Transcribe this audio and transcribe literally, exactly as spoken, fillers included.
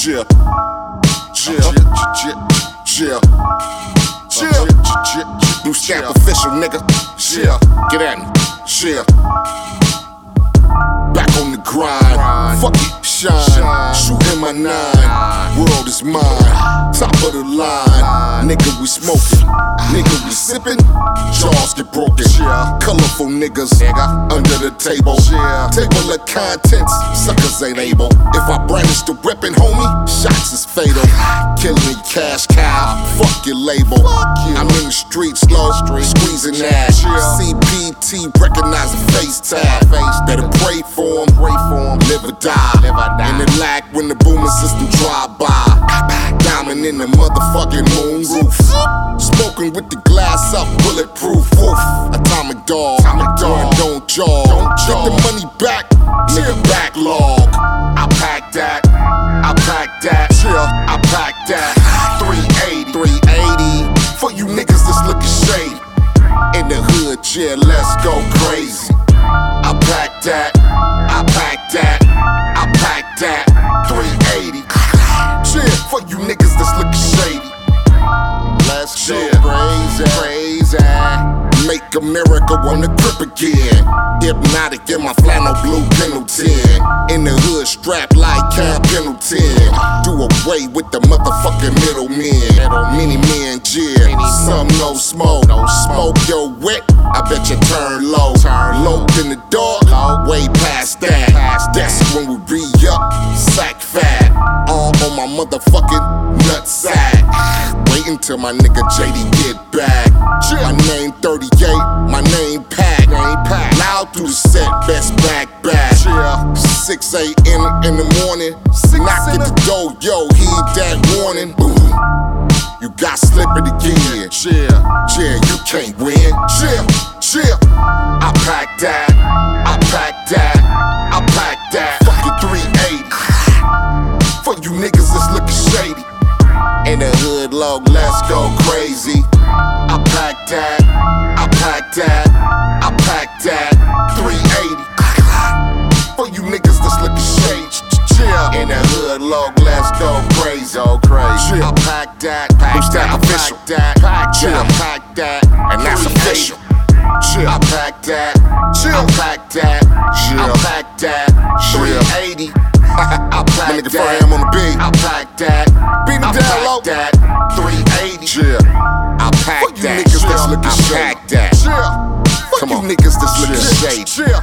Yeah, yeah, yeah, yeah, yeah. Blue Stamp official, nigga. Yeah, get at me. Yeah. Back on the grind. Fuck it, shine. Shooting my nine. World is mine. Top of the line. Nigga, we smoking. Nigga, we sipping. Jaws get broken. Colorful niggas under the table. Table of contents. Suckers ain't able. If I brandish the weapon, homie, shots is fatal. Killing cash cow. Fuck your label. I'm in the streets, slow. Squeezing ass. C P T recognize the face tag. Better pray for him. Live or die. In the lag when the booming system drive by. Diamond in the motherfucking moon roof. Smoking with the glass up, bulletproof. Woof. Atomic dog. Dog don't jaw. Get the money back. Nigga backlog. I pack that. I pack that. I pack that. three eighty. three eighty. For you niggas that's looking shady. In the hood, yeah, let's go crazy. I pack that. I pack that. I pack that. three eighty. Yeah, for you niggas that's looking shady. Let's go crazy, crazy. Make America wanna grip again. Hypnotic in my flannel blue Pendleton. In the hood strapped like Camp Pendleton. Do away with the motherfucking middlemen. Many men jail, some no smoke. Smoke your wet, I bet you turn low. Low in the dark, way past that. That's when we re-up, sack fat. All on my motherfucking nutsack. Wait until my nigga J D get back. My name thirty-eight, my name Pack. Loud through the set, best back back. six A M in the morning, knock at the door, yo, heed that warning. Boom, you got slipping again. Yeah, you can't win. Yeah, yeah. I pack that, I pack that, I pack that. Fucking three eighty. For you niggas that's looking shady. In the hood log, let's go crazy. I pack that, I pack that, I pack that. three eighty. For you niggas that's looking shady. In the hood log, let's go crazy. Go crazy. I pack that, pack that, official. That, pack that, I pack that, and that's official. I pack that, I pack that, I pack that. three eighty. I pack that. Nigga Fram on the beat. I pack that. Beat him down low. That. three eighty. Yeah. I pack that. Fuck you niggas that's looking shady. I pack that. Yeah. Fuck you niggas that's looking shady.